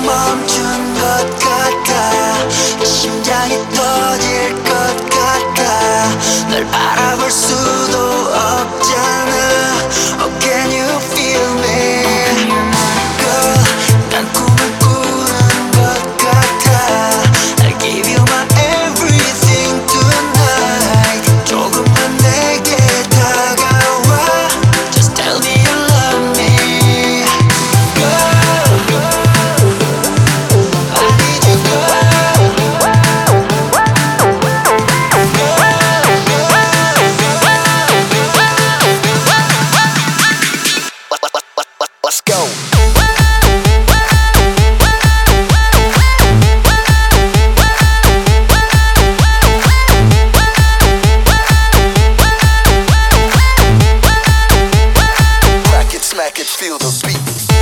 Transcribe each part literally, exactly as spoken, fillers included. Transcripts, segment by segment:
멈춘 것 같아. 심장이 터질 것 같아. 널 바라볼 수도 없잖아. Oh, can you feel me? Girl, 난 꿈을 꾸는 것 같아. I'll give you my everything tonight. 조금만 내게 다가와. Just tell me you love me. Girl, I need you, girl. Let's go. Crack it, smack it, feel the beat.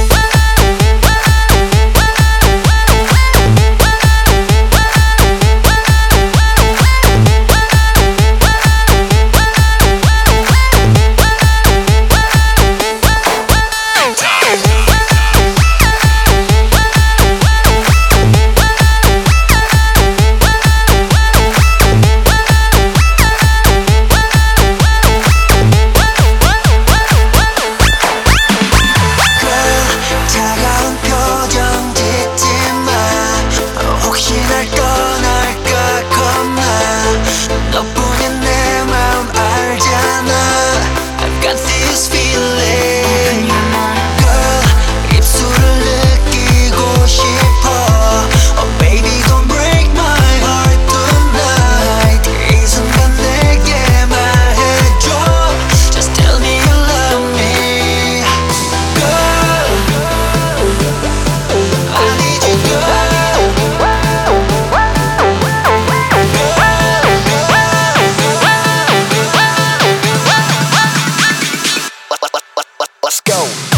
차가운 표정 짓지 마. 혹시 날 떠날까 겁나. 너뿐인 내 마음 알잖아. I've got this feeling. Girl, 입술을 느끼고 싶어. Oh baby don't break my heart tonight. 이 순간 내게 말해줘. Just tell me you love me. Girl, I need you, girl. Let's go.